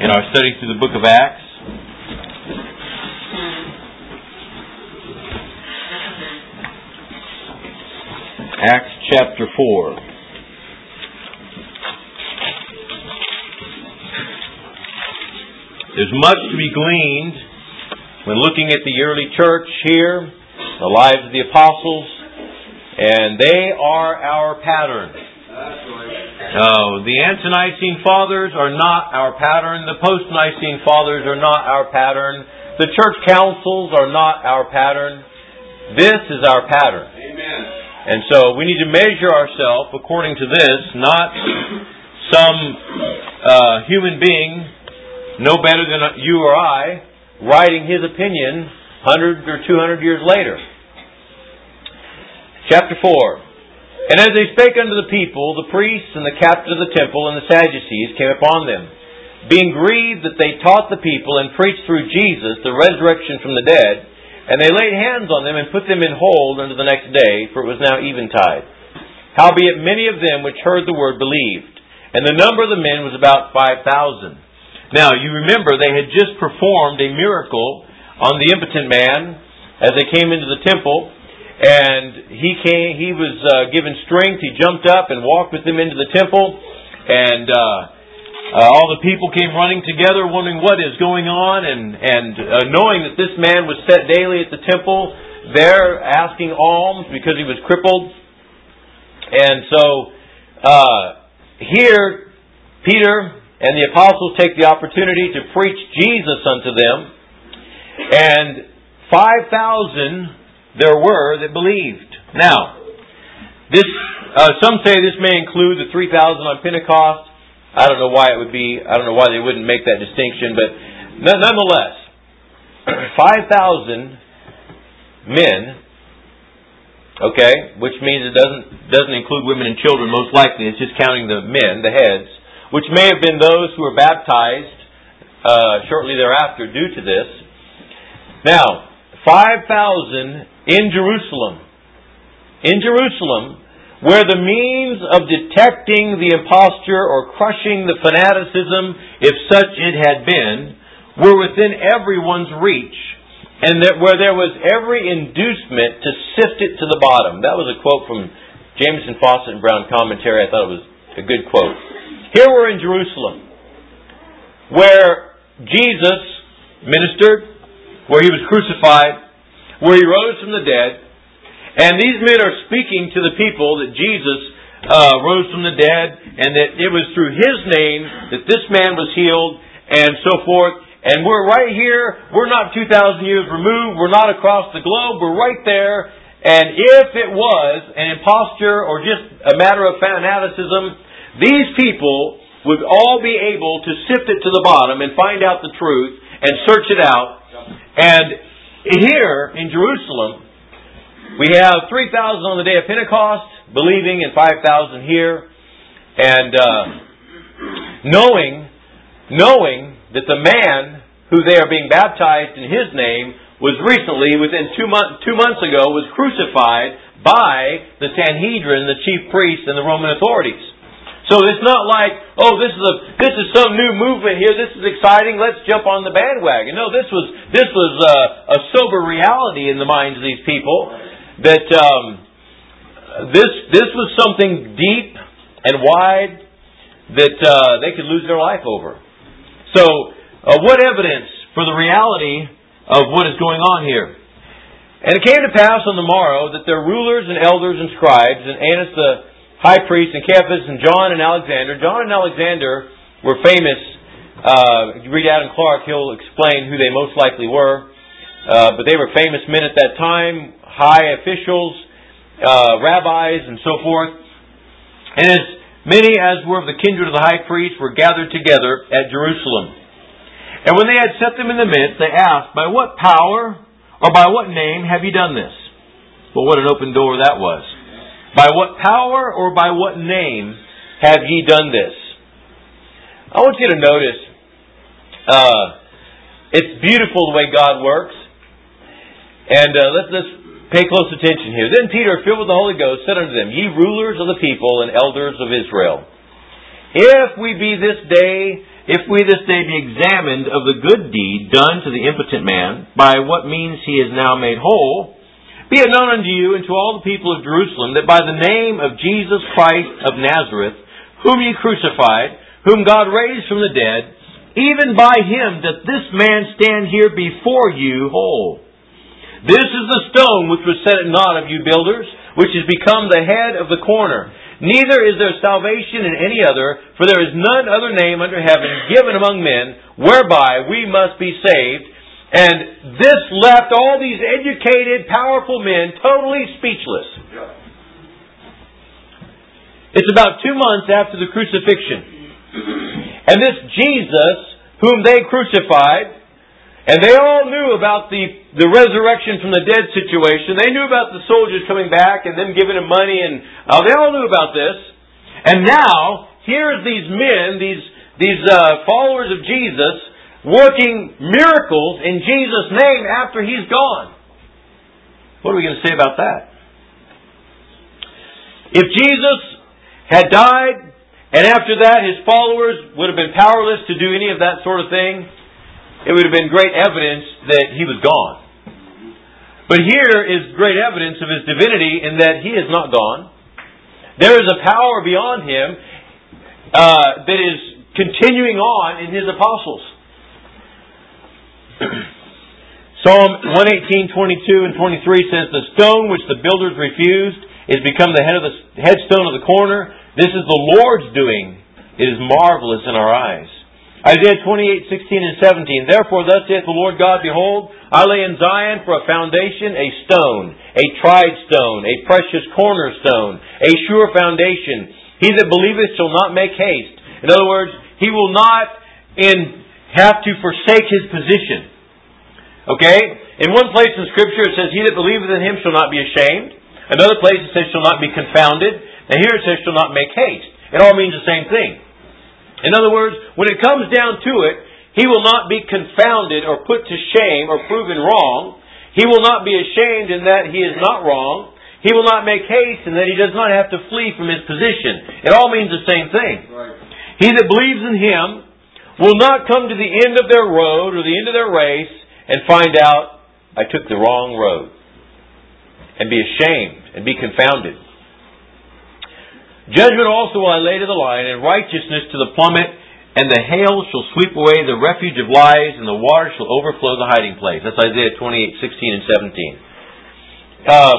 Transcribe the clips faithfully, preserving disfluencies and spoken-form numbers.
in our study through the book of Acts. Acts chapter four. There's much to be gleaned when looking at the early church here, the lives of the apostles, and they are our pattern. No, the Ante-Nicene Fathers are not our pattern. The Post-Nicene Fathers are not our pattern. The church councils are not our pattern. This is our pattern. Amen. And so we need to measure ourselves according to this, not some uh, human being no better than you or I writing his opinion one hundred or two hundred years later. Chapter four. And as they spake unto the people, the priests and the captain of the temple and the Sadducees came upon them, being grieved that they taught the people and preached through Jesus the resurrection from the dead. And they laid hands on them and put them in hold unto the next day, for it was now eventide. Howbeit many of them which heard the word believed, and the number of the men was about five thousand. Now you remember they had just performed a miracle on the impotent man as they came into the temple. And he came. He was uh, given strength. He jumped up and walked with them into the temple. And uh, uh, all the people came running together, wondering what is going on. And, and uh, knowing that this man was set daily at the temple, there asking alms because he was crippled. And so uh, here, Peter and the apostles take the opportunity to preach Jesus unto them. And five thousand there were that believed. Now, this uh, some say this may include the three thousand on Pentecost. I don't know why it would be. I don't know why they wouldn't make that distinction, but nonetheless, five thousand men. Okay, which means it doesn't doesn't include women and children. Most likely, it's just counting the men, the heads, which may have been those who were baptized uh, shortly thereafter due to this. Now, five thousand in Jerusalem. In Jerusalem, where the means of detecting the imposture or crushing the fanaticism, if such it had been, were within everyone's reach, and that where there was every inducement to sift it to the bottom. That was a quote from Jameson, Fawcett, and Brown commentary. I thought it was a good quote. Here we're in Jerusalem, where Jesus ministered, where He was crucified, where He rose from the dead, and these men are speaking to the people that Jesus uh, rose from the dead, and that it was through His name that this man was healed, and so forth. And we're right here. We're not two thousand years removed. We're not across the globe. We're right there. And if it was an imposture or just a matter of fanaticism, these people would all be able to sift it to the bottom and find out the truth and search it out. And here in Jerusalem, we have three thousand on the day of Pentecost, believing, and five thousand here. And uh, knowing, knowing that the man who they are being baptized in His name was recently, within two months, two months ago, was crucified by the Sanhedrin, the chief priests, and the Roman authorities. So it's not like, oh, this is a this is some new movement here. This is exciting. Let's jump on the bandwagon. No, this was this was a, a sober reality in the minds of these people that um, this this was something deep and wide that uh, they could lose their life over. So, uh, what evidence for the reality of what is going on here? And it came to pass on the morrow that their rulers and elders and scribes and Annas the high priest, and Caiaphas, and John and Alexander. John and Alexander were famous. Uh, if you read Adam Clark, he'll explain who they most likely were. Uh, but they were famous men at that time, high officials, uh, rabbis, and so forth. And as many as were of the kindred of the high priest were gathered together at Jerusalem. And when they had set them in the midst, they asked, by what power or by what name have ye done this? Well, what an open door that was. By what power or by what name have ye done this? I want you to notice, uh, it's beautiful the way God works. And uh, let's, let's pay close attention here. Then Peter, filled with the Holy Ghost, said unto them, Ye rulers of the people and elders of Israel, if we be this day if we this day be examined of the good deed done to the impotent man, by what means he is now made whole, be it known unto you and to all the people of Jerusalem, that by the name of Jesus Christ of Nazareth, whom ye crucified, whom God raised from the dead, even by him doth this man stand here before you whole. This is the stone which was set at naught of you builders, which is become the head of the corner. Neither is there salvation in any other, for there is none other name under heaven given among men, whereby we must be saved. And this left all these educated, powerful men totally speechless. It's about two months after the crucifixion. And this Jesus, whom they crucified, and they all knew about the, the resurrection from the dead situation. They knew about the soldiers coming back and them giving him money, and uh, they all knew about this. And now, here's these men, these, these uh, followers of Jesus, working miracles in Jesus' name after He's gone. What are we going to say about that? If Jesus had died, and after that His followers would have been powerless to do any of that sort of thing, it would have been great evidence that He was gone. But here is great evidence of His divinity in that He is not gone. There is a power beyond Him uh, that is continuing on in His apostles. Psalm one eighteen, twenty-two and twenty-three says, the stone which the builders refused is become the head of the headstone of the corner. This is the Lord's doing. It is marvelous in our eyes. Isaiah twenty-eight, sixteen and seventeen. Therefore thus saith the Lord God, behold, I lay in Zion for a foundation a stone, a tried stone, a precious cornerstone, a sure foundation. He that believeth shall not make haste. In other words, he will not in, have to forsake his position. Okay? In one place in Scripture it says, he that believeth in Him shall not be ashamed. Another place it says, shall not be confounded. And here it says, shall not make haste. It all means the same thing. In other words, when it comes down to it, he will not be confounded or put to shame or proven wrong. He will not be ashamed in that he is not wrong. He will not make haste in that he does not have to flee from his position. It all means the same thing. Right. He that believes in Him will not come to the end of their road or the end of their race and find out, I took the wrong road, and be ashamed and be confounded. Judgment also will I lay to the line, and righteousness to the plummet, and the hail shall sweep away the refuge of lies, and the water shall overflow the hiding place. That's Isaiah twenty-eight, sixteen and seventeen. Um,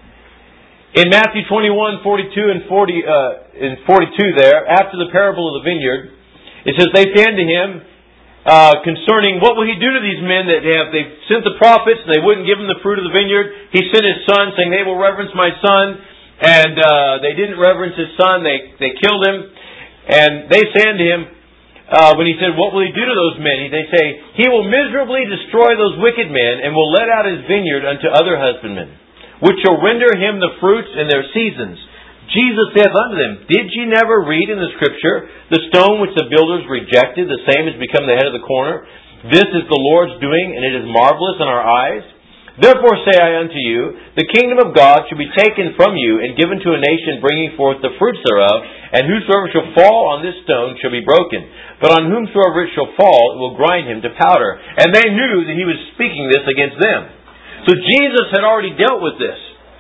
in Matthew twenty-one, forty-two and forty, uh, in forty-two there, after the parable of the vineyard, it says, they say unto Him, uh, concerning what will He do to these men that have, they've sent the prophets, and they wouldn't give them the fruit of the vineyard. He sent His Son, saying, they will reverence my Son. And uh, they didn't reverence His Son. They they killed Him. And they say unto Him, uh, when He said, what will He do to those men? They say, He will miserably destroy those wicked men, and will let out His vineyard unto other husbandmen, which shall render Him the fruits in their seasons. Jesus saith unto them, did ye never read in the Scripture, the stone which the builders rejected, the same has become the head of the corner? This is the Lord's doing, and it is marvelous in our eyes. Therefore say I unto you, the kingdom of God shall be taken from you, and given to a nation bringing forth the fruits thereof, and whosoever shall fall on this stone shall be broken. But on whomsoever it shall fall, it will grind him to powder. And they knew that He was speaking this against them. So Jesus had already dealt with this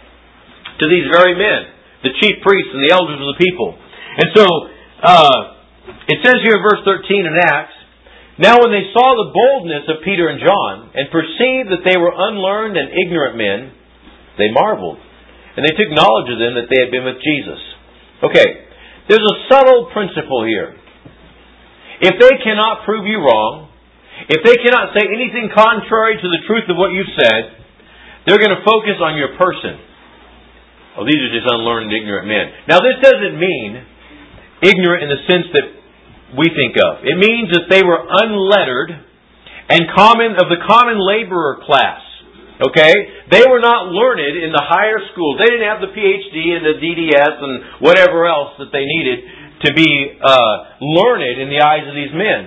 to these very men, the chief priests and the elders of the people. And so, uh, it says here in verse thirteen in Acts, now when they saw the boldness of Peter and John, and perceived that they were unlearned and ignorant men, they marveled. And they took knowledge of them that they had been with Jesus. Okay, there's a subtle principle here. If they cannot prove you wrong, if they cannot say anything contrary to the truth of what you've said, they're going to focus on your person. Oh, these are just unlearned and ignorant men. Now this doesn't mean ignorant in the sense that we think of. It means that they were unlettered and common of the common laborer class. Okay? They were not learned in the higher schools. They didn't have the P H D and the D D S and whatever else that they needed to be uh, learned in the eyes of these men.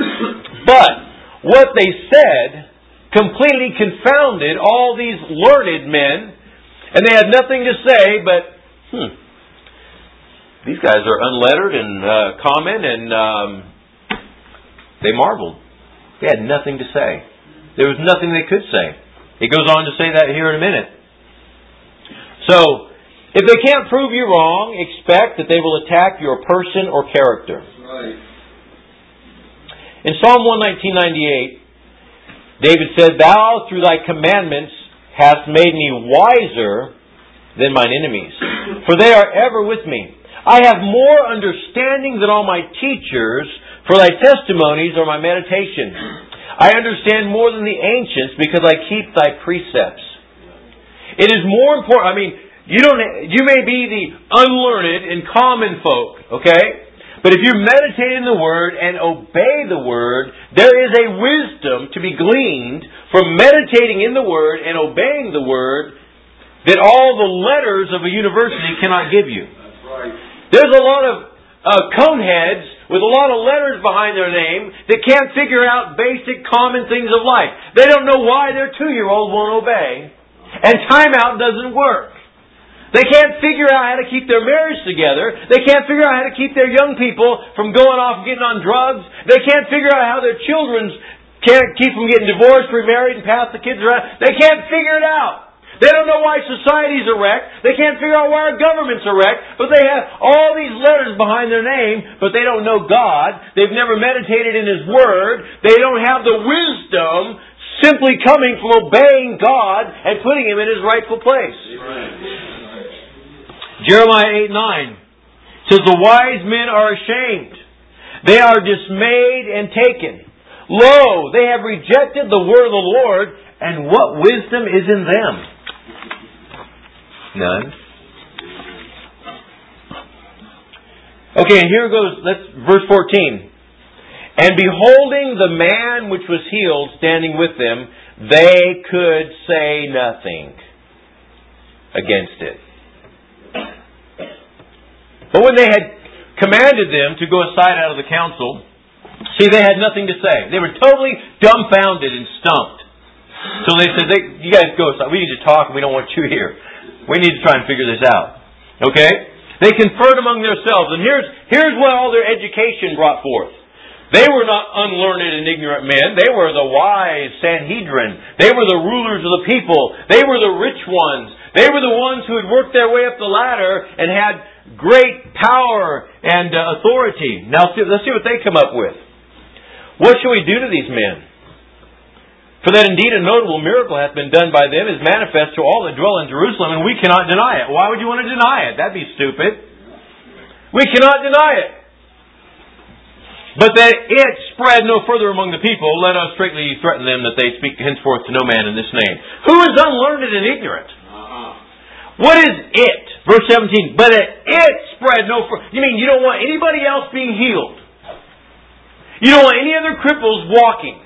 But what they said completely confounded all these learned men, and they had nothing to say but, hmm, these guys are unlettered and uh, common, and um, They marveled. They had nothing to say. There was nothing they could say. It goes on to say that here in a minute. So, if they can't prove you wrong, expect that they will attack your person or character. Right. In Psalm one nineteen ninety-eight, David said, Thou through Thy commandments hast made me wiser than mine enemies, for they are ever with me. I have more understanding than all my teachers, for Thy testimonies are my meditation. I understand more than the ancients, because I keep Thy precepts. It is more important. I mean, you don't. You may be the unlearned and common folk, okay? But if you meditate in the Word and obey the Word, there is a wisdom to be gleaned from meditating in the Word and obeying the Word that all the letters of a university cannot give you. That's right. There's a lot of uh, coneheads with a lot of letters behind their name that can't figure out basic common things of life. They don't know why their two-year-old won't obey. And timeout doesn't work. They can't figure out how to keep their marriage together. They can't figure out how to keep their young people from going off and getting on drugs. They can't figure out how their children can't keep from getting divorced, remarried, and pass the kids around. They can't figure it out. They don't know why society's a wreck. They can't figure out why our government's a wreck. But they have all these letters behind their name, but they don't know God. They've never meditated in His Word. They don't have the wisdom simply coming from obeying God and putting Him in His rightful place. Right. Jeremiah eight nine says, The wise men are ashamed. They are dismayed and taken. Lo, they have rejected the word of the Lord, and what wisdom is in them? None. Okay, and here goes, let's verse fourteen. And beholding the man which was healed standing with them, they could say nothing against it. But when they had commanded them to go aside out of the council, see, they had nothing to say. They were totally dumbfounded and stumped. So they said, they, you guys go aside. We need to talk and we don't want you here. We need to try and figure this out. Okay? They conferred among themselves. And here's, here's what all their education brought forth. They were not unlearned and ignorant men. They were the wise Sanhedrin. They were the rulers of the people. They were the rich ones. They were the ones who had worked their way up the ladder and had great power and uh, authority. Now let's see what they come up with. What shall we do to these men? For that indeed a notable miracle hath been done by them is manifest to all that dwell in Jerusalem, and we cannot deny it. Why would you want to deny it? That'd be stupid. We cannot deny it. But that it spread no further among the people, let us straightly threaten them that they speak henceforth to no man in this name. Who is unlearned and ignorant? Uh-huh. What is it? Verse seventeen. But that it spread no further. You mean you don't want anybody else being healed? You don't want any other cripples walking?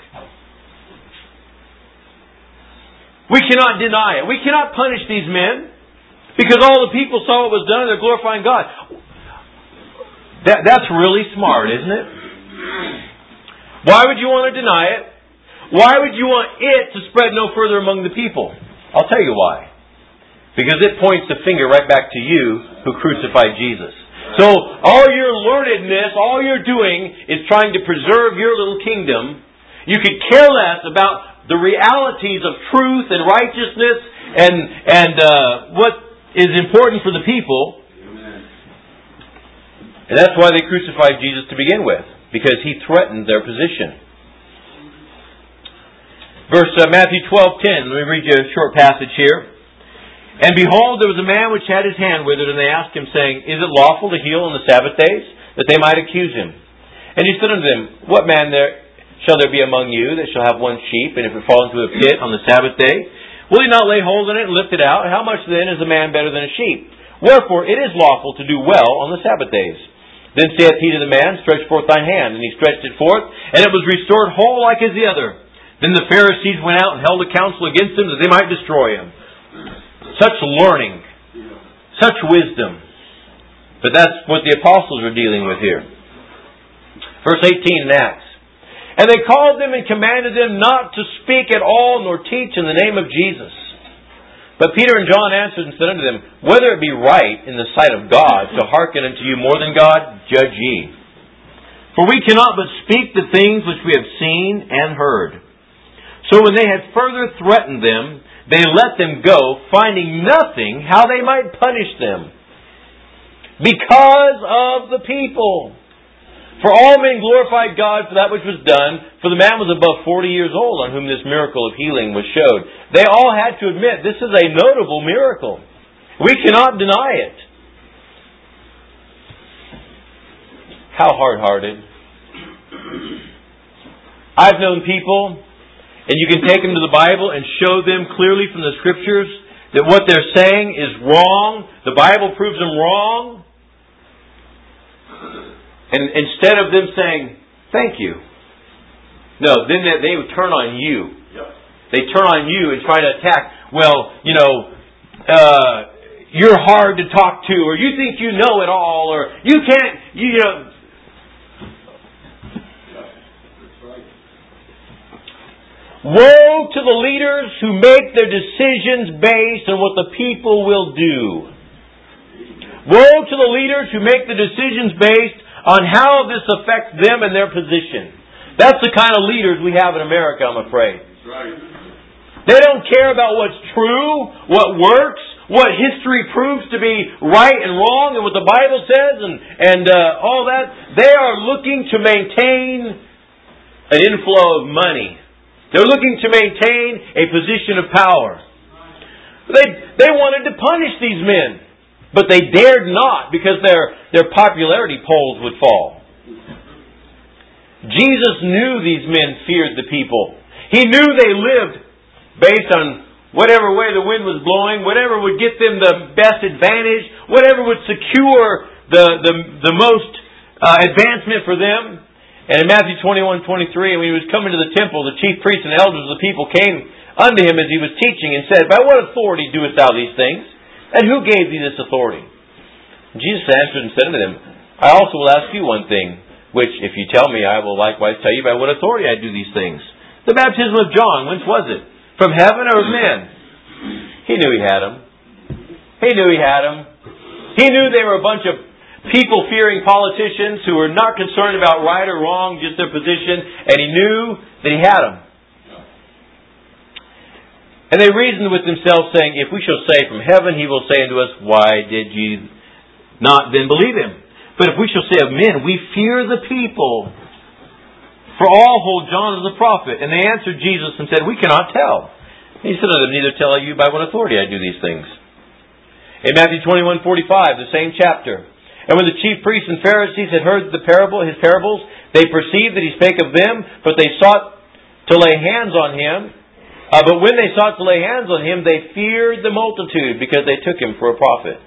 We cannot deny it. We cannot punish these men because all the people saw what was done and they're glorifying God. That, that's really smart, isn't it? Why would you want to deny it? Why would you want it to spread no further among the people? I'll tell you why. Because it points the finger right back to you who crucified Jesus. So all your learnedness, all you're doing is trying to preserve your little kingdom. You could care less about the realities of truth and righteousness and and uh, what is important for the people. And that's why they crucified Jesus to begin with, because He threatened their position. Verse uh, Matthew twelve ten. Let me read you a short passage here. And behold, there was a man which had his hand withered, and they asked him, saying, Is it lawful to heal on the Sabbath days? That they might accuse him. And he said unto them, What man there shall there be among you that shall have one sheep, and if it fall into a pit on the Sabbath day, will he not lay hold on it and lift it out? How much then is a man better than a sheep? Wherefore it is lawful to do well on the Sabbath days. Then saith he to the man, Stretch forth thine hand. And he stretched it forth, and it was restored whole like as the other. Then the Pharisees went out and held a council against him, that they might destroy him. Such learning, such wisdom. But that's what the apostles are dealing with here. Verse eighteen in Acts. And they called them and commanded them not to speak at all nor teach in the name of Jesus. But Peter and John answered and said unto them, Whether it be right in the sight of God to hearken unto you more than God, judge ye. For we cannot but speak the things which we have seen and heard. So when they had further threatened them, they let them go, finding nothing how they might punish them, because of the people. For all men glorified God for that which was done, for the man was above forty years old on whom this miracle of healing was showed. They all had to admit this is a notable miracle. We cannot deny it. How hard-hearted. I've known people, and you can take them to the Bible and show them clearly from the Scriptures that what they're saying is wrong. The Bible proves them wrong. And instead of them saying, thank you, no, then they, they would turn on you. Yep. They turn on you and try to attack. Well, you know, uh, you're hard to talk to, or you think you know it all, or you can't, you know. Woe to the leaders who make their decisions based on what the people will do. Woe to the leaders who make the decisions based on how this affects them and their position. That's the kind of leaders we have in America, I'm afraid. They don't care about what's true, what works, what history proves to be right and wrong, and what the Bible says, and, and uh, all that. They are looking to maintain an inflow of money. They're looking to maintain a position of power. They, they wanted to punish these men, but they dared not because their, their popularity polls would fall. Jesus knew these men feared the people. He knew they lived based on whatever way the wind was blowing, whatever would get them the best advantage, whatever would secure the, the, the most uh, advancement for them. And in Matthew twenty-one, twenty-three, when he was coming to the temple, the chief priests and elders of the people came unto him as he was teaching and said, By what authority doest thou these things? And who gave thee this authority? And Jesus answered and said unto them, I also will ask you one thing, which if you tell me, I will likewise tell you by what authority I do these things. The baptism of John, whence was it? From heaven or of men? He knew he had them. He knew he had them. He knew they were a bunch of people-fearing politicians who were not concerned about right or wrong, just their position, and he knew that he had them. And they reasoned with themselves, saying, If we shall say from heaven, he will say unto us, Why did ye not then believe him? But if we shall say of men, we fear the people, for all hold John as a prophet. And they answered Jesus and said, We cannot tell. And he said unto them, Neither tell I you by what authority I do these things. In Matthew twenty-one, forty-five, the same chapter. And when the chief priests and Pharisees had heard the parable, his parables, they perceived that he spake of them, but they sought to lay hands on him. Uh, but when they sought to lay hands on him, they feared the multitude, because they took him for a prophet.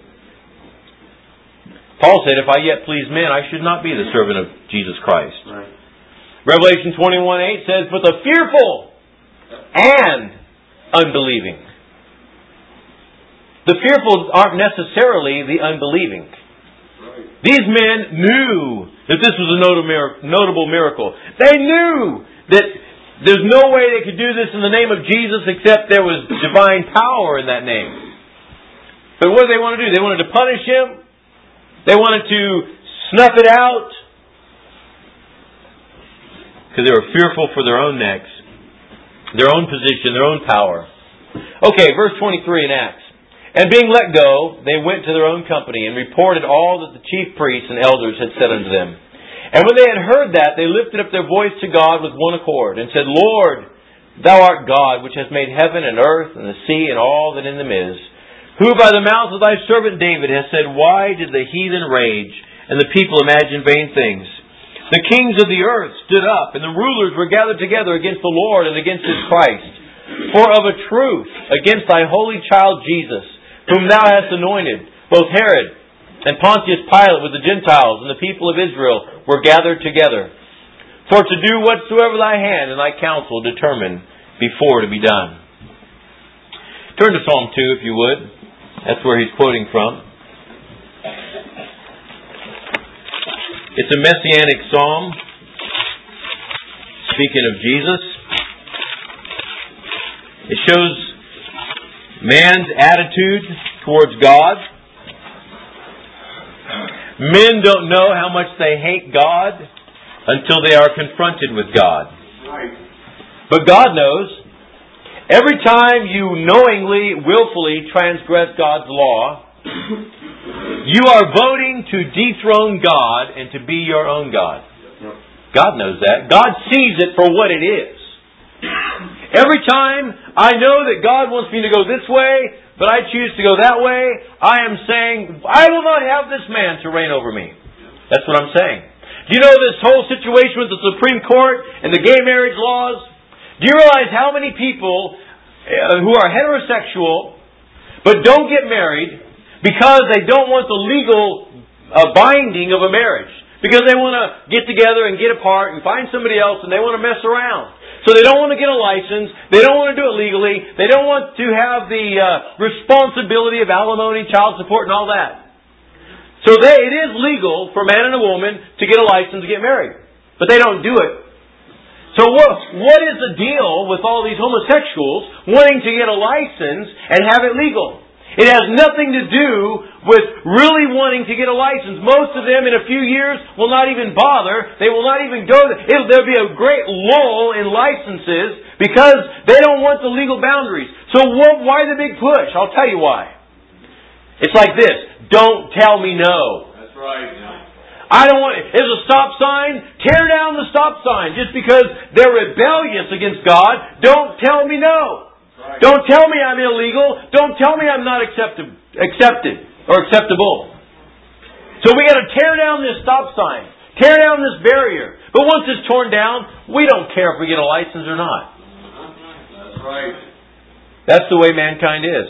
Paul said, If I yet please men, I should not be the servant of Jesus Christ. Right. Revelation twenty-one, eight says, But the fearful and unbelieving. The fearful aren't necessarily the unbelieving. These men knew that this was a notable miracle. They knew that there's no way they could do this in the name of Jesus except there was divine power in that name. But what did they want to do? They wanted to punish him. They wanted to snuff it out. Because they were fearful for their own necks, their own position, their own power. Okay, verse twenty-three in Acts. And being let go, they went to their own company and reported all that the chief priests and elders had said unto them. And when they had heard that, they lifted up their voice to God with one accord, and said, Lord, Thou art God, which hast made heaven and earth and the sea and all that in them is, who by the mouth of Thy servant David has said, Why did the heathen rage, and the people imagine vain things? The kings of the earth stood up, and the rulers were gathered together against the Lord and against His Christ. For of a truth, against Thy holy child Jesus, whom Thou hast anointed, both Herod and Pontius Pilate with the Gentiles and the people of Israel were gathered together, for to do whatsoever Thy hand and Thy counsel determined before to be done. Turn to Psalm two, if you would. That's where he's quoting from. It's a messianic psalm, speaking of Jesus. It shows man's attitude towards God. Men don't know how much they hate God until they are confronted with God. Right. But God knows. Every time you knowingly, willfully transgress God's law, you are voting to dethrone God and to be your own God. God knows that. God sees it for what it is. Every time I know that God wants me to go this way, but I choose to go that way, I am saying, I will not have this man to reign over me. That's what I'm saying. Do you know this whole situation with the Supreme Court and the gay marriage laws? Do you realize how many people uh, who are heterosexual but don't get married because they don't want the legal uh, binding of a marriage? Because they want to get together and get apart and find somebody else and they want to mess around. So they don't want to get a license. They don't want to do it legally. They don't want to have the uh, responsibility of alimony, child support, and all that. So they, it is legal for a man and a woman to get a license to get married. But they don't do it. So what, what is the deal with all these homosexuals wanting to get a license and have it legal? It has nothing to do with really wanting to get a license. Most of them in a few years will not even bother. They will not even go there. It'll, there'll be a great lull in licenses because they don't want the legal boundaries. So what, why the big push? I'll tell you why. It's like this. Don't tell me no. That's right. I don't want... There's a stop sign. Tear down the stop sign. Just because they're rebellious against God, don't tell me no. Right. Don't tell me I'm illegal. Don't tell me I'm not accepted, accepted or acceptable. So we got to tear down this stop sign. Tear down this barrier. But once it's torn down, we don't care if we get a license or not. That's right. That's the way mankind is.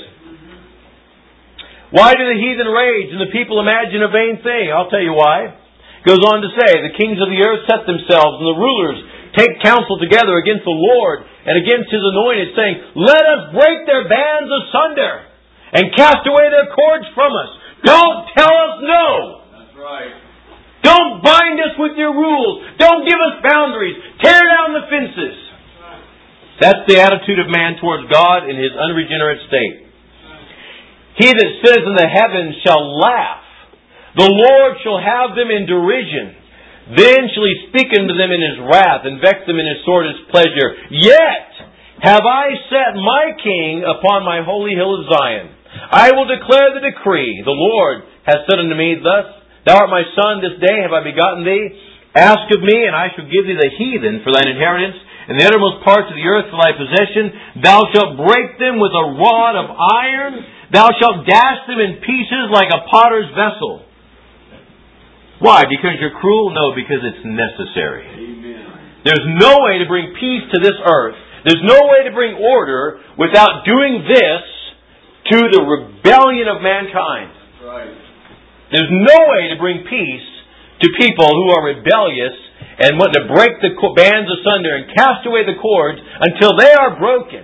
Why do the heathen rage and the people imagine a vain thing? I'll tell you why. It goes on to say, the kings of the earth set themselves and the rulers take counsel together against the Lord and against His anointed, saying, let us break their bands asunder and cast away their cords from us. Don't tell us no. That's right. Don't bind us with your rules. Don't give us boundaries. Tear down the fences. That's the attitude of man towards God in his unregenerate state. He that sits in the heavens shall laugh. The Lord shall have them in derision. Then shall He speak unto them in His wrath, and vex them in His sore displeasure. Yet have I set my King upon my holy hill of Zion. I will declare the decree. The Lord hath said unto me thus, Thou art my son, this day have I begotten thee. Ask of me, and I shall give thee the heathen for thine inheritance, and the uttermost parts of the earth for thy possession. Thou shalt break them with a rod of iron. Thou shalt dash them in pieces like a potter's vessel. Why? Because you're cruel? No, because it's necessary. Amen. There's no way to bring peace to this earth. There's no way to bring order without doing this to the rebellion of mankind. That's right. There's no way to bring peace to people who are rebellious and want to break the bands asunder and cast away the cords until they are broken.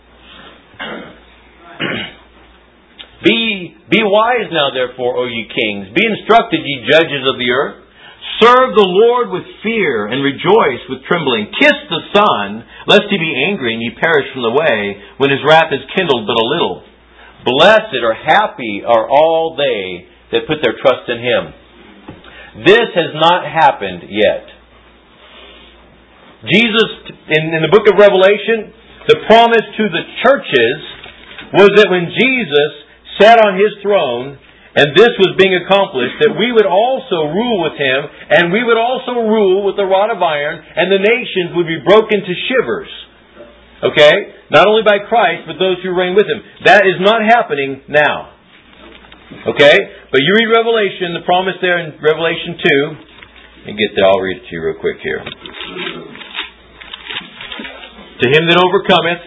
Be, be wise now, therefore, O ye kings. Be instructed, ye judges of the earth. Serve the Lord with fear and rejoice with trembling. Kiss the Son, lest He be angry and ye perish from the way, when His wrath is kindled but a little. Blessed or happy are all they that put their trust in Him. This has not happened yet. Jesus, in, in the book of Revelation, the promise to the churches was that when Jesus sat on His throne, and this was being accomplished, that we would also rule with Him, and we would also rule with the rod of iron, and the nations would be broken to shivers. Okay? Not only by Christ, but those who reign with Him. That is not happening now. Okay? But you read Revelation, the promise there in Revelation two, and get there, I'll read it to you real quick here. To him that overcometh,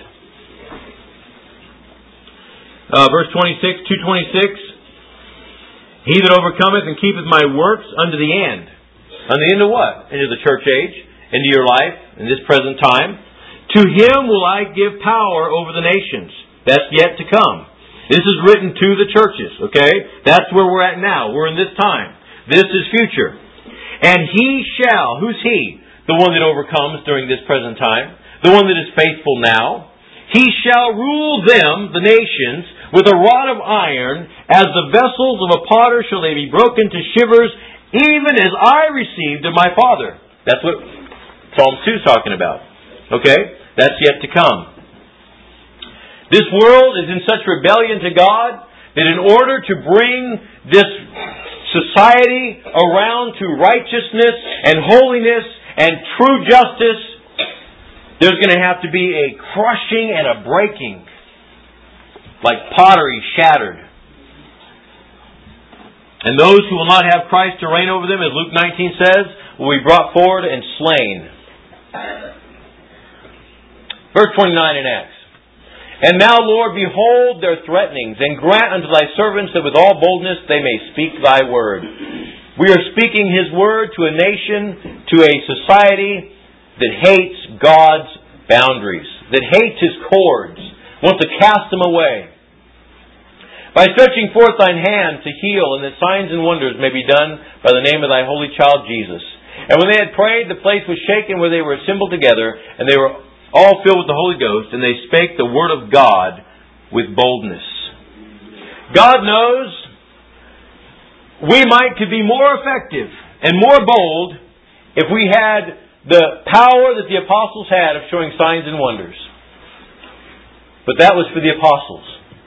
Uh, verse twenty-six, two twenty-six. He that overcometh and keepeth my works unto the end. Unto the end of what? Into the church age, into your life, in this present time. To him will I give power over the nations. That's yet to come. This is written to the churches, okay? That's where we're at now. We're in this time. This is future. And he shall, who's he? The one that overcomes during this present time. The one that is faithful now. He shall rule them, the nations, with a rod of iron. As the vessels of a potter shall they be broken to shivers, even as I received of my Father. That's what Psalm two is talking about. Okay? That's yet to come. This world is in such rebellion to God that in order to bring this society around to righteousness and holiness and true justice, there's going to have to be a crushing and a breaking, like pottery shattered. And those who will not have Christ to reign over them, as Luke nineteen says, will be brought forward and slain. Verse twenty-nine in Acts. And now, Lord, behold their threatenings, and grant unto thy servants that with all boldness they may speak thy word. We are speaking his word to a nation, to a society that hates God's boundaries, that hates his cords, wants to cast them away. By stretching forth thine hand to heal, and that signs and wonders may be done by the name of thy holy child Jesus. And when they had prayed, the place was shaken where they were assembled together, and they were all filled with the Holy Ghost, and they spake the word of God with boldness. God knows we might could be more effective and more bold if we had the power that the apostles had of showing signs and wonders. But that was for the apostles.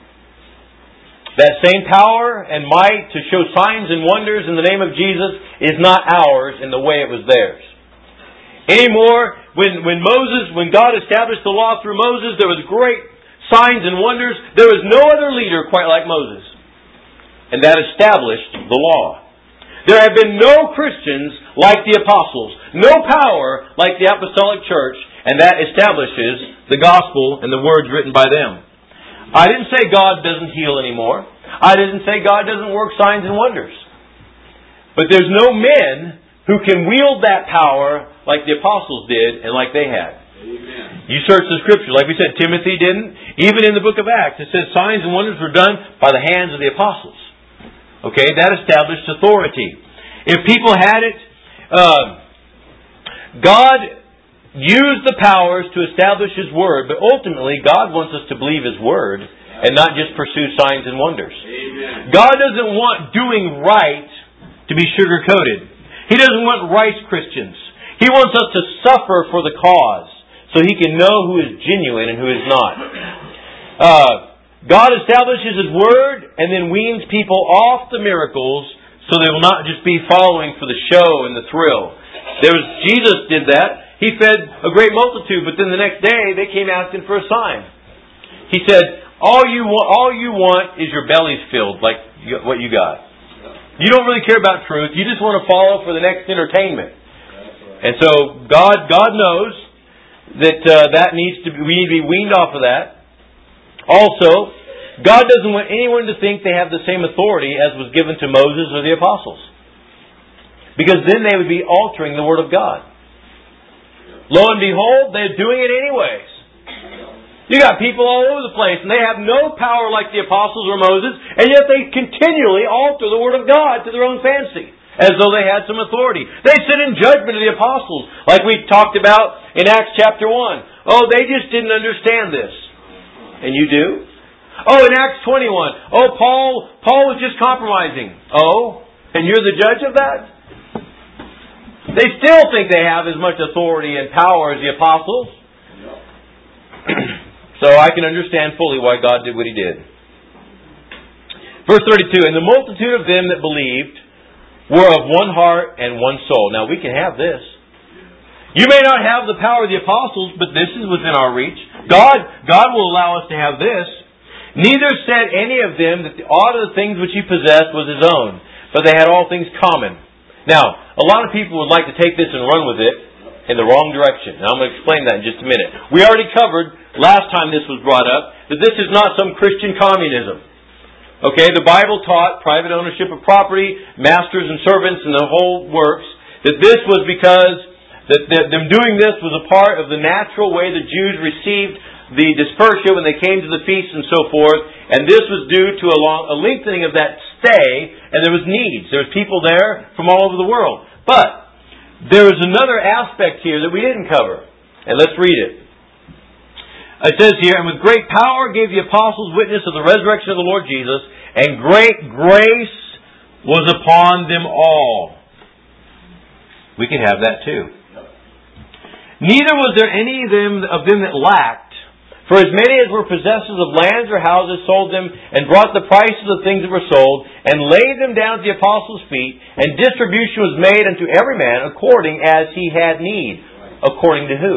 That same power and might to show signs and wonders in the name of Jesus is not ours in the way it was theirs. Anymore, when, when Moses, when God established the law through Moses, there was great signs and wonders. There was no other leader quite like Moses. And that established the law. There have been no Christians like the apostles. No power like the apostolic church. And that establishes the gospel and the words written by them. I didn't say God doesn't heal anymore. I didn't say God doesn't work signs and wonders. But there's no men who can wield that power like the apostles did and like they had. Amen. You search the Scripture. Like we said, Timothy didn't. Even in the book of Acts, it says signs and wonders were done by the hands of the apostles. Okay, that established authority. If people had it, uh, God used the powers to establish His Word, but ultimately God wants us to believe His Word and not just pursue signs and wonders. Amen. God doesn't want doing right to be sugar-coated. He doesn't want rice Christians. He wants us to suffer for the cause so He can know who is genuine and who is not. Uh, God establishes His Word and then weans people off the miracles so they will not just be following for the show and the thrill. There was, Jesus did that. He fed a great multitude, but then the next day they came asking for a sign. He said, all you want, all you want is your bellies filled like you, what you got. You don't really care about truth. You just want to follow for the next entertainment. And so God, God knows that uh, that needs to be, we need to be weaned off of that. Also, God doesn't want anyone to think they have the same authority as was given to Moses or the apostles, because then they would be altering the Word of God. Lo and behold, they're doing it anyways. You got people all over the place, and they have no power like the apostles or Moses, and yet they continually alter the Word of God to their own fancy, as though they had some authority. They sit in judgment of the apostles, like we talked about in Acts chapter one. Oh, they just didn't understand this. And you do? Oh, in Acts twenty-one. Oh, Paul, Paul was just compromising. Oh, and you're the judge of that? They still think they have as much authority and power as the apostles. So I can understand fully why God did what He did. Verse thirty-two, and the multitude of them that believed were of one heart and one soul. Now we can have this. You may not have the power of the apostles, but this is within our reach. God, God will allow us to have this. Neither said any of them that the, all of the things which he possessed was his own, but they had all things common. Now, a lot of people would like to take this and run with it in the wrong direction. Now I'm going to explain that in just a minute. We already covered, last time this was brought up, that this is not some Christian communism. Okay, the Bible taught private ownership of property, masters and servants and the whole works, that this was because that them doing this was a part of the natural way the Jews received the dispersion when they came to the feasts and so forth, and this was due to a, long, a lengthening of that stay, and there was needs. There was people there from all over the world. But there is another aspect here that we didn't cover, and let's read it. It says here, and with great power gave the apostles witness of the resurrection of the Lord Jesus, and great grace was upon them all. We can have that too. Neither was there any of them, of them that lacked. For as many as were possessors of lands or houses sold them, and brought the price of the things that were sold, and laid them down at the apostles' feet, and distribution was made unto every man according as he had need. According to who?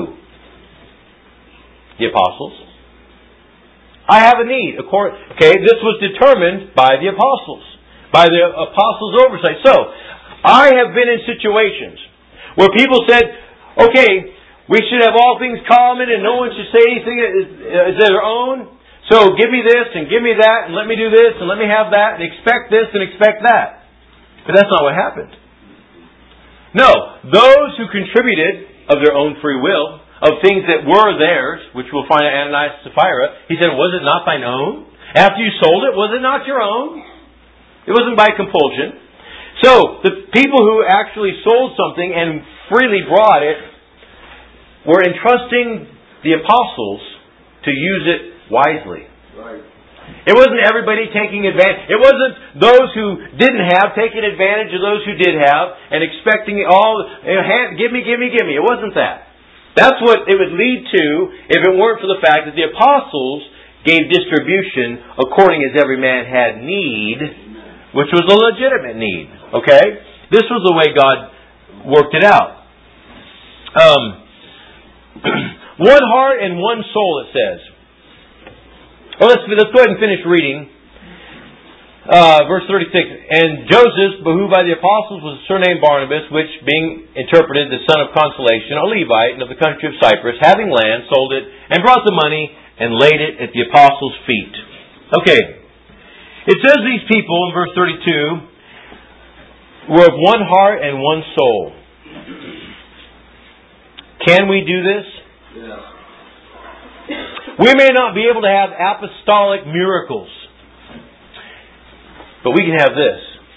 The apostles. I have a need. Okay, this was determined by the apostles, by the apostles' oversight. So, I have been in situations where people said, okay, we should have all things common and no one should say anything as their own. So give me this and give me that and let me do this and let me have that and expect this and expect that. But that's not what happened. No, those who contributed of their own free will, of things that were theirs, which we'll find in Ananias and Sapphira, he said, was it not thine own? After you sold it, was it not your own? It wasn't by compulsion. So, the people who actually sold something and freely brought it were entrusting the apostles to use it wisely. Right. It wasn't everybody taking advantage. It wasn't those who didn't have taking advantage of those who did have and expecting all, you know, give me, give me, give me. It wasn't that. That's what it would lead to if it weren't for the fact that the apostles gave distribution according as every man had need, which was a legitimate need. Okay? This was the way God worked it out. Um... One heart and one soul, it says. Well, let's, let's go ahead and finish reading. Uh, verse thirty-six. And Joseph, who by the apostles was surnamed Barnabas, which being interpreted the son of consolation, a Levite, and of the country of Cyprus, having land, sold it, and brought the money, and laid it at the apostles' feet. Okay. It says these people, in verse thirty-two, were of one heart and one soul. Can we do this? Yeah. We may not be able to have apostolic miracles, but we can have this.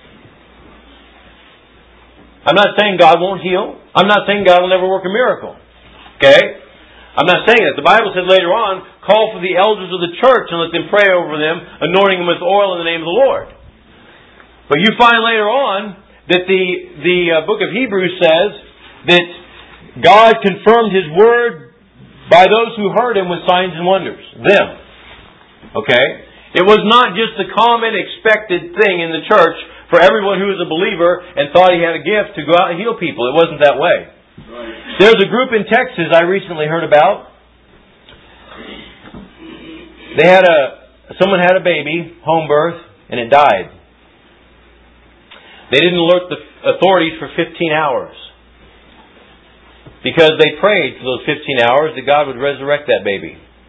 I'm not saying God won't heal. I'm not saying God will never work a miracle. Okay? I'm not saying that. The Bible said later on, call for the elders of the church and let them pray over them, anointing them with oil in the name of the Lord. But you find later on that the, the uh, book of Hebrews says that God confirmed His Word by those who heard Him with signs and wonders. Them. Okay? It was not just the common expected thing in the church for everyone who was a believer and thought he had a gift to go out and heal people. It wasn't that way. Right. There's a group in Texas I recently heard about. They had a, someone had a baby, home birth, and it died. They didn't alert the authorities for fifteen hours. Because they prayed for those fifteen hours that God would resurrect that baby.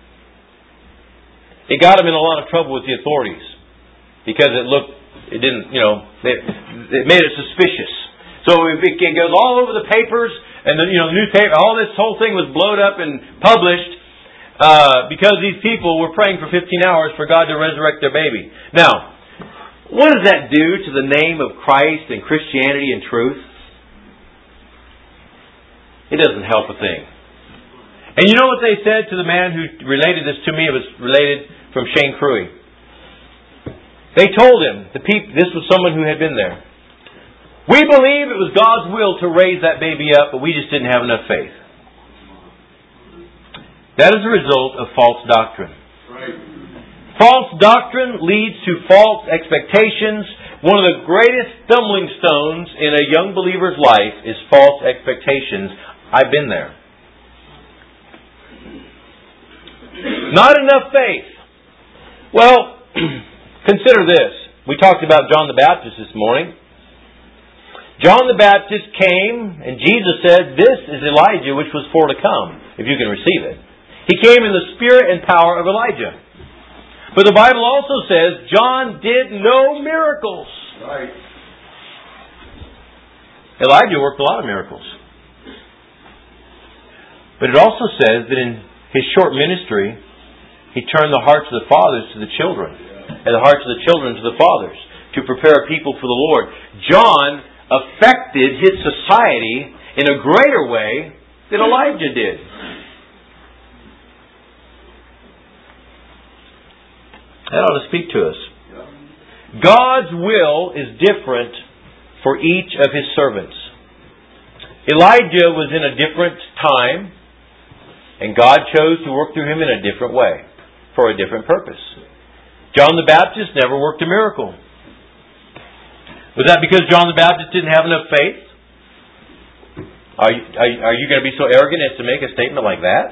It got them in a lot of trouble with the authorities. Because it looked, it didn't, you know, it, it made it suspicious. So it goes all over the papers, and the, you know, the newspaper, all this whole thing was blown up and published uh, because these people were praying for fifteen hours for God to resurrect their baby. Now, what does that do to the name of Christ and Christianity and truth? It doesn't help a thing. And you know what they said to the man who related this to me? It was related from Shane Cruey. They told him, the peop- this was someone who had been there, we believe it was God's will to raise that baby up, but we just didn't have enough faith. That is a result of false doctrine. Right. False doctrine leads to false expectations. One of the greatest stumbling stones in a young believer's life is false expectations. I've been there. Not enough faith. Well, consider this. We talked about John the Baptist this morning. John the Baptist came, and Jesus said, this is Elijah which was for to come, if you can receive it. He came in the spirit and power of Elijah. But the Bible also says John did no miracles. Right. Elijah worked a lot of miracles. But it also says that in his short ministry, he turned the hearts of the fathers to the children, and the hearts of the children to the fathers, to prepare people for the Lord. John affected his society in a greater way than Elijah did. That ought to speak to us. God's will is different for each of His servants. Elijah was in a different time, And God chose to work through him in a different way, for a different purpose. John the Baptist never worked a miracle. Was that because John the Baptist didn't have enough faith? Are you, are you, are you going to be so arrogant as to make a statement like that?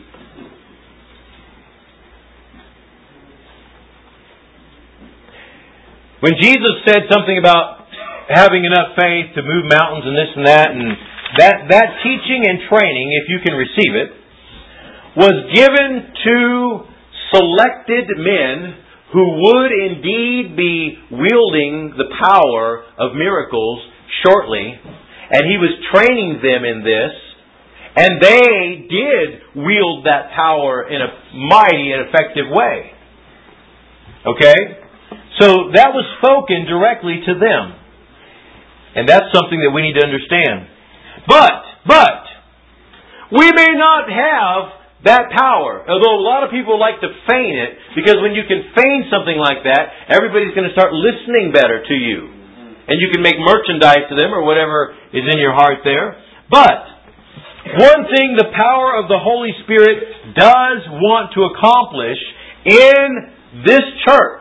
When Jesus said something about having enough faith to move mountains and this and that, and that, that teaching and training, if you can receive it, was given to selected men who would indeed be wielding the power of miracles shortly. And he was training them in this. And they did wield that power in a mighty and effective way. Okay? So that was spoken directly to them. And that's something that we need to understand. But, but, we may not have that power. Although a lot of people like to feign it, because when you can feign something like that, everybody's going to start listening better to you. And you can make merchandise to them or whatever is in your heart there. But one thing the power of the Holy Spirit does want to accomplish in this church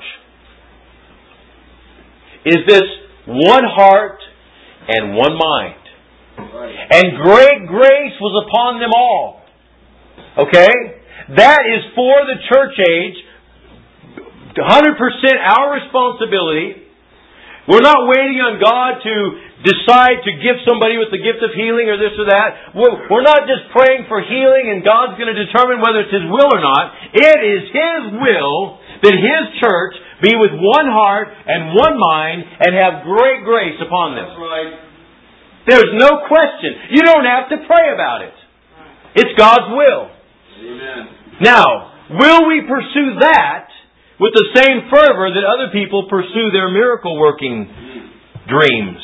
is this one heart and one mind. And great grace was upon them all. Okay? That is for the church age, one hundred percent our responsibility. We're not waiting on God to decide to give somebody with the gift of healing or this or that. We're not just praying for healing and God's going to determine whether it's His will or not. It is His will that His church be with one heart and one mind and have great grace upon them. That's right. There's no question. You don't have to pray about it. It's God's will. Amen. Now, will we pursue that with the same fervor that other people pursue their miracle working dreams?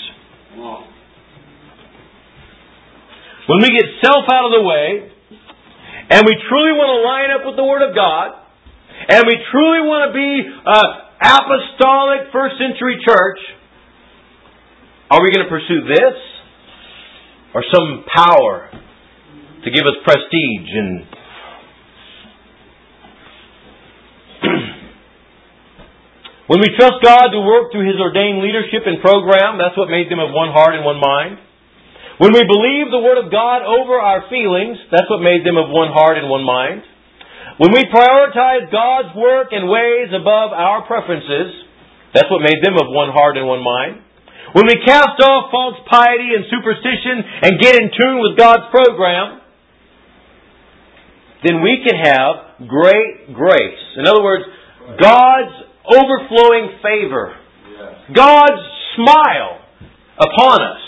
When we get self out of the way, and we truly want to line up with the Word of God, and we truly want to be an apostolic first century church, are we going to pursue this? Or some power to give us prestige and when we trust God to work through His ordained leadership and program, that's what made them of one heart and one mind. When we believe the Word of God over our feelings, that's what made them of one heart and one mind. When we prioritize God's work and ways above our preferences, that's what made them of one heart and one mind. When we cast off false piety and superstition and get in tune with God's program, then we can have great grace. In other words, God's overflowing favor. Yes. God's smile upon us.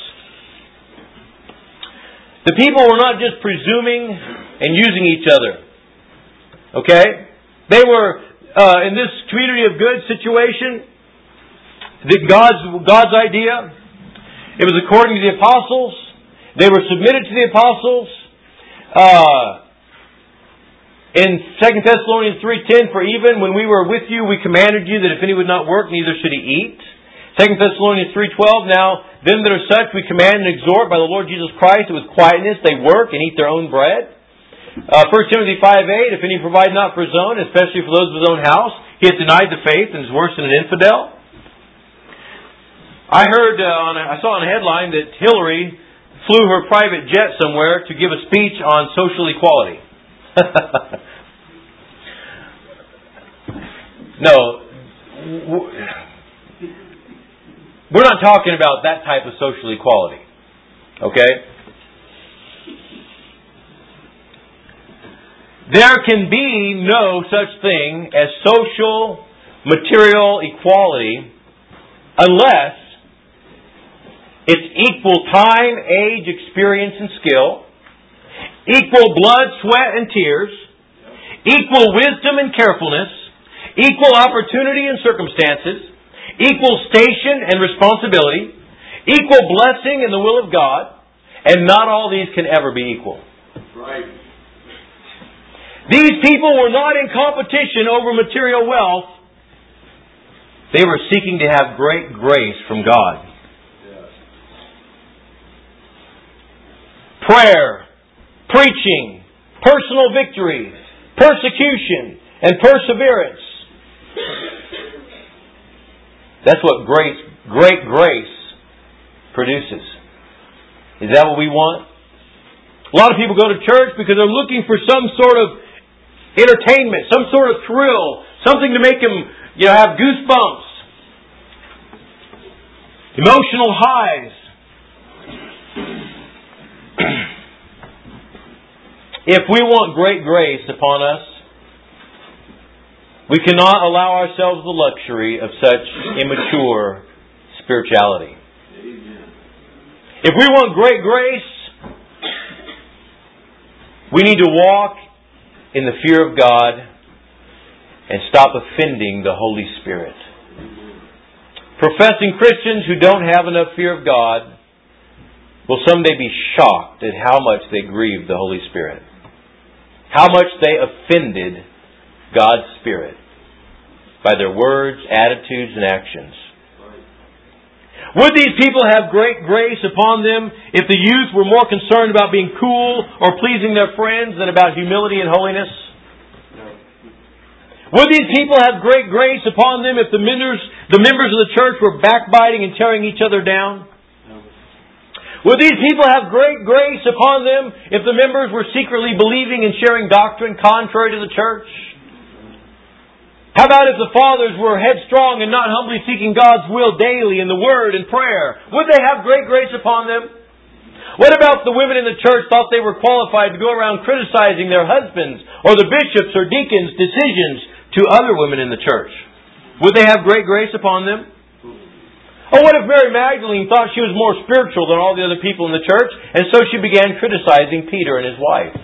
The people were not just presuming and using each other. Okay? They were, uh, in this community of good situation, the God's, God's idea. It was according to the apostles. They were submitted to the apostles. Uh, In Second Thessalonians three ten, for even when we were with you, we commanded you that if any would not work, neither should he eat. Second Thessalonians three twelve, now them that are such we command and exhort by the Lord Jesus Christ that with quietness they work and eat their own bread. Uh, First Timothy five eight, if any provide not for his own, especially for those of his own house, he hath denied the faith and is worse than an infidel. I heard, uh, on a, I saw on a headline that Hillary flew her private jet somewhere to give a speech on social equality. No, we're not talking about that type of social equality. Okay? There can be no such thing as social, material equality unless it's equal time, age, experience, and skill, equal blood, sweat, and tears, equal wisdom and carefulness, equal opportunity and circumstances, equal station and responsibility, equal blessing in the will of God, and not all these can ever be equal. Right. These people were not in competition over material wealth. They were seeking to have great grace from God. Yes. Prayer, preaching, personal victory, persecution, and perseverance. That's what grace, great grace produces. Is that what we want? A lot of people go to church because they're looking for some sort of entertainment, some sort of thrill, something to make them, you know, have goosebumps, emotional highs. If we want great grace upon us, we cannot allow ourselves the luxury of such immature spirituality. If we want great grace, we need to walk in the fear of God and stop offending the Holy Spirit. Professing Christians who don't have enough fear of God will someday be shocked at how much they grieved the Holy Spirit. How much they offended God's Spirit by their words, attitudes, and actions. Would these people have great grace upon them if the youth were more concerned about being cool or pleasing their friends than about humility and holiness? Would these people have great grace upon them if the members, the members of the church were backbiting and tearing each other down? Would these people have great grace upon them if the members were secretly believing and sharing doctrine contrary to the church? How about if the fathers were headstrong and not humbly seeking God's will daily in the Word and prayer? Would they have great grace upon them? What about the women in the church thought they were qualified to go around criticizing their husbands or the bishops or deacons' decisions to other women in the church? Would they have great grace upon them? Or what if Mary Magdalene thought she was more spiritual than all the other people in the church, and so she began criticizing Peter and his wife?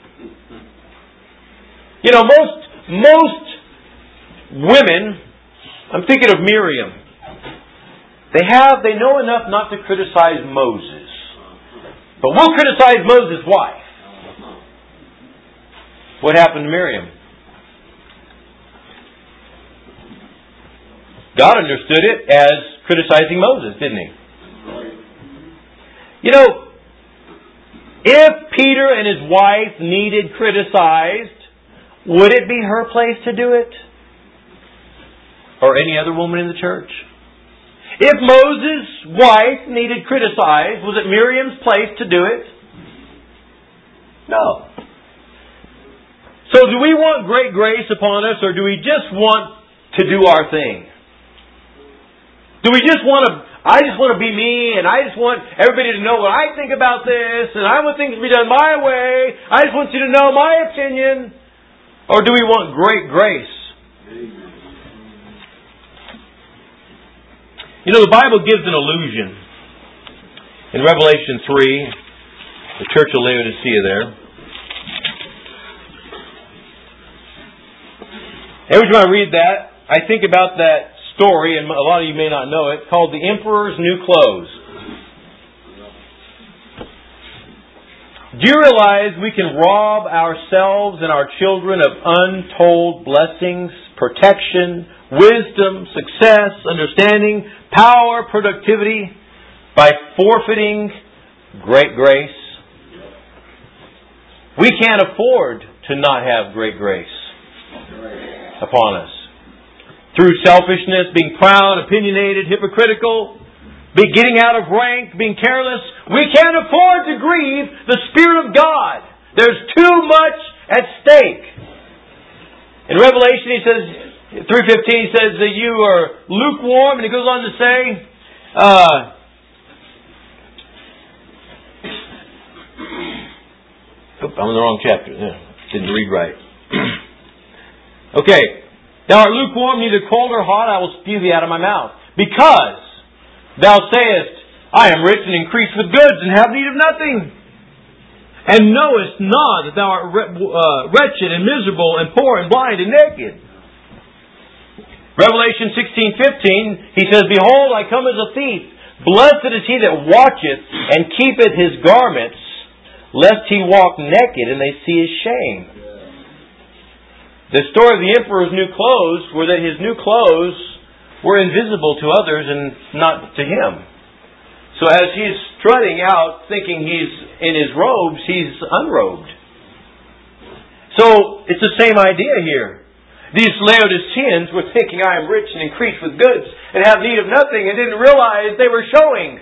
You know, most, most women, I'm thinking of Miriam, they have, they know enough not to criticize Moses. But we'll criticize Moses' wife. What happened to Miriam? God understood it as criticizing Moses, didn't He? You know, if Peter and his wife needed criticized, would it be her place to do it? Or any other woman in the church? If Moses' wife needed criticized, was it Miriam's place to do it? No. So do we want great grace upon us, or do we just want to do our thing? Do we just want to, I just want to be me, and I just want everybody to know what I think about this, and I want things to be done my way, I just want you to know my opinion? Or do we want great grace? You know, the Bible gives an illusion. In Revelation three, the church of Laodicea there. Every time I read that, I think about that story, and a lot of you may not know it, called The Emperor's New Clothes. Do you realize we can rob ourselves and our children of untold blessings, protection, wisdom, success, understanding, power, productivity by forfeiting great grace? We can't afford to not have great grace upon us. Through selfishness, being proud, opinionated, hypocritical, be getting out of rank, being careless, we can't afford to grieve the Spirit of God. There's too much at stake. In Revelation, he says, three fifteen, he says that you are lukewarm, and he goes on to say, uh, I'm in the wrong chapter. Yeah, didn't read right. Okay. Thou art lukewarm, neither cold nor hot, I will spew thee out of my mouth. Because thou sayest, I am rich and increase with goods, and have need of nothing. And knowest not that thou art uh, wretched and miserable, and poor and blind and naked. Revelation sixteen fifteen, he says, Behold, I come as a thief. Blessed is he that watcheth and keepeth his garments, lest he walk naked and they see his shame. The story of the emperor's new clothes were that his new clothes were invisible to others and not to him. So as he's strutting out thinking he's in his robes, he's unrobed. So, it's the same idea here. These Laodiceans were thinking, I am rich and increased with goods and have need of nothing, and didn't realize they were showing.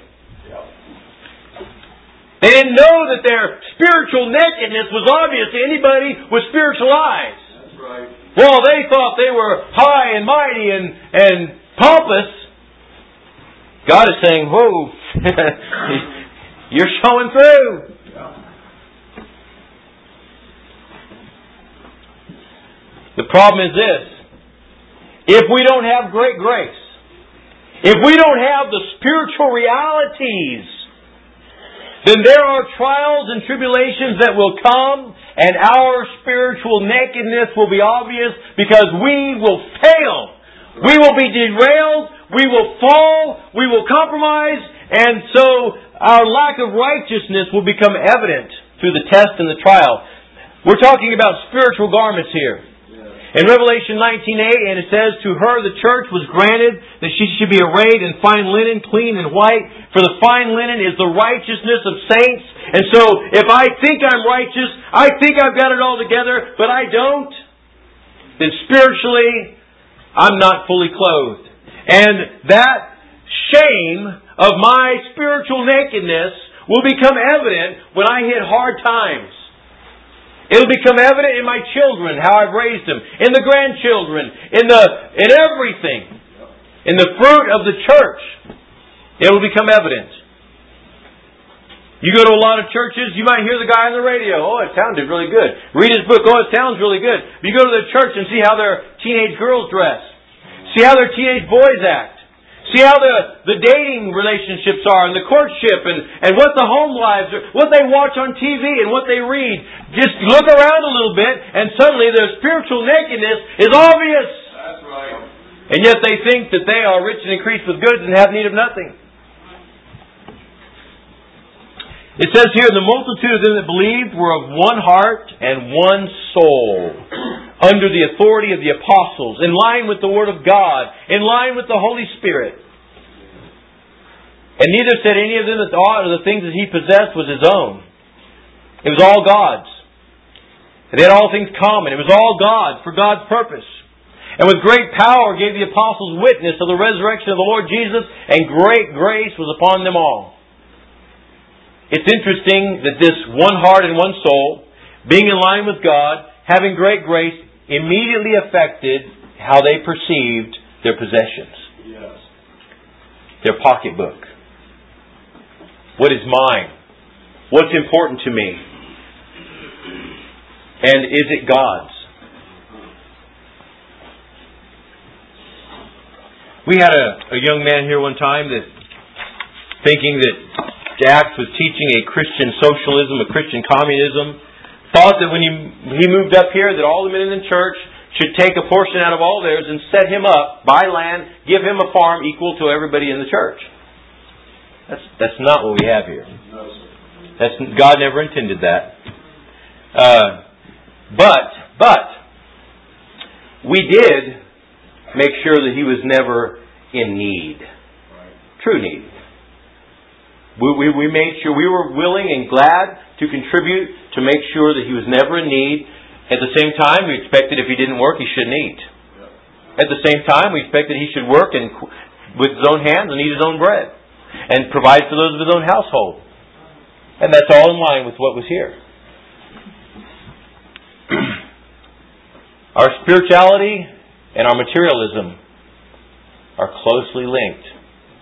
They didn't know that their spiritual nakedness was obvious to anybody with spiritual eyes. That's right. Well, they thought they were high and mighty and, and pompous. God is saying, whoa, you're showing through. The problem is this. If we don't have great grace, if we don't have the spiritual realities, then there are trials and tribulations that will come, and our spiritual nakedness will be obvious because we will fail. We will be derailed. We will fall. We will compromise. And so our lack of righteousness will become evident through the test and the trial. We're talking about spiritual garments here. In Revelation nineteen eight, and it says, to her the church was granted that she should be arrayed in fine linen, clean and white. For the fine linen is the righteousness of saints. And so, if I think I'm righteous, I think I've got it all together, but I don't, then spiritually, I'm not fully clothed. And that shame of my spiritual nakedness will become evident when I hit hard times. It'll become evident in my children, how I've raised them, in the grandchildren, in the in everything, in the fruit of the church. It will become evident. You go to a lot of churches, you might hear the guy on the radio. Oh, it sounded really good. Read his book. Oh, it sounds really good. You go to the church and see how their teenage girls dress. See how their teenage boys act. See how the, the dating relationships are and the courtship and, and what the home lives are, what they watch on T V and what they read. Just look around a little bit and suddenly their spiritual nakedness is obvious. That's right. And yet they think that they are rich and increased with goods and have need of nothing. It says here, the multitude of them that believed were of one heart and one soul, under the authority of the apostles, in line with the Word of God, in line with the Holy Spirit. And neither said any of them that aught of the things that he possessed was his own. It was all God's. And they had all things common. It was all God's, for God's purpose. And with great power gave the apostles witness of the resurrection of the Lord Jesus, and great grace was upon them all. It's interesting that this one heart and one soul, being in line with God, having great grace, immediately affected how they perceived their possessions. Yes. Their pocketbook. What is mine? What's important to me? And is it God's? We had a, a young man here one time that, thinking that Dax was teaching a Christian socialism, a Christian communism, thought that when he, he moved up here that all the men in the church should take a portion out of all theirs and set him up, buy land, give him a farm equal to everybody in the church. That's that's not what we have here. That's God never intended that. Uh, but, but, we did make sure that he was never in need. True need. We, we, we made sure we were willing and glad to contribute to make sure that he was never in need. At the same time, we expected if he didn't work, he shouldn't eat. At the same time, we expected he should work and with his own hands and eat his own bread and provide for those of his own household. And that's all in line with what was here. Our spirituality and our materialism are closely linked.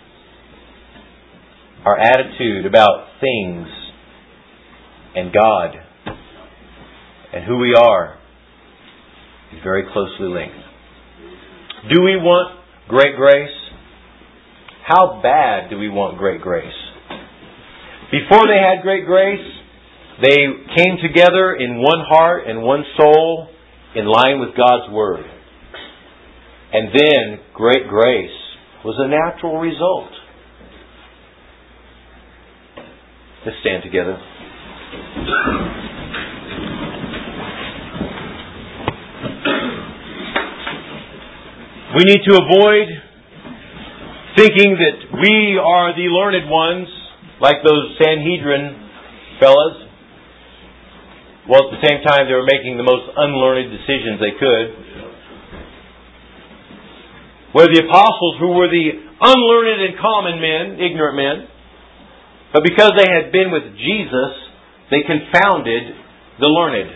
Our attitude about things and God and who we are is very closely linked. Do we want great grace? How bad do we want great grace? Before they had great grace, they came together in one heart and one soul in line with God's Word. And then great grace was a natural result. Let's stand together. We need to avoid thinking that we are the learned ones, like those Sanhedrin fellas. while at the same time they were making the most unlearned decisions they could. Where the apostles, who were the unlearned and common men, ignorant men, but because they had been with Jesus, they confounded the learned.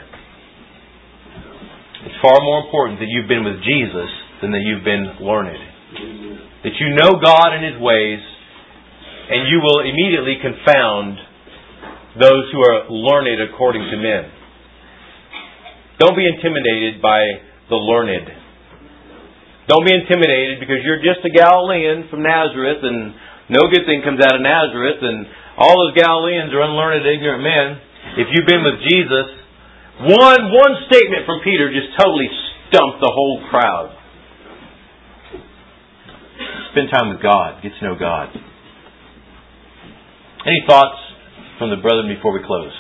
It's far more important that you've been with Jesus than that you've been learned. That you know God and His ways, and you will immediately confound those who are learned according to men. Don't be intimidated by the learned. Don't be intimidated because you're just a Galilean from Nazareth and no good thing comes out of Nazareth and all those Galileans are unlearned, ignorant men. If you've been with Jesus, one, one statement from Peter just totally stumped the whole crowd. Spend time with God. Get to know God. Any thoughts from the brethren before we close?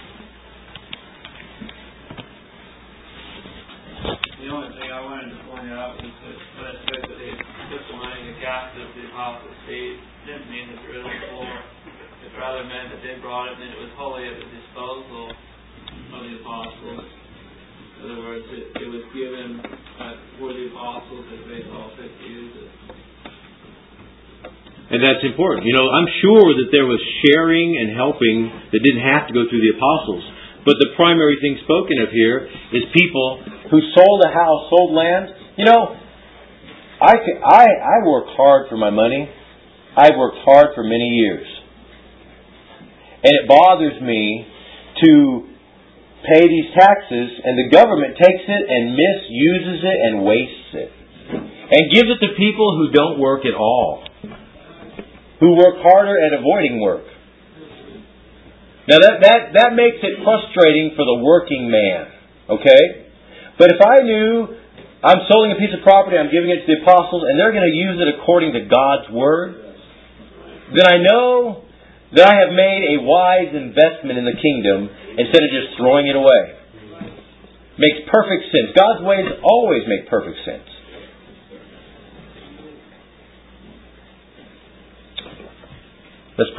The only thing I wanted to point out was that when it said that they took the money to captive the apostles' feet, didn't mean that there isn't floor. It rather meant that they brought it and it was wholly at the disposal of the apostles. In other words, it, it was given uh, for the apostles as they saw fit to use it. And that's important. You know, I'm sure that there was sharing and helping that didn't have to go through the apostles. But the primary thing spoken of here is people who sold a house, sold land. You know, I, I, I worked hard for my money. I've worked hard for many years. And it bothers me to pay these taxes and the government takes it and misuses it and wastes it. And gives it to people who don't work at all. Who work harder at avoiding work. Now that, that, that makes it frustrating for the working man. Okay? But if I knew I'm selling a piece of property, I'm giving it to the apostles, and they're going to use it according to God's Word, then I know that I have made a wise investment in the kingdom instead of just throwing it away. Makes perfect sense. God's ways always make perfect sense.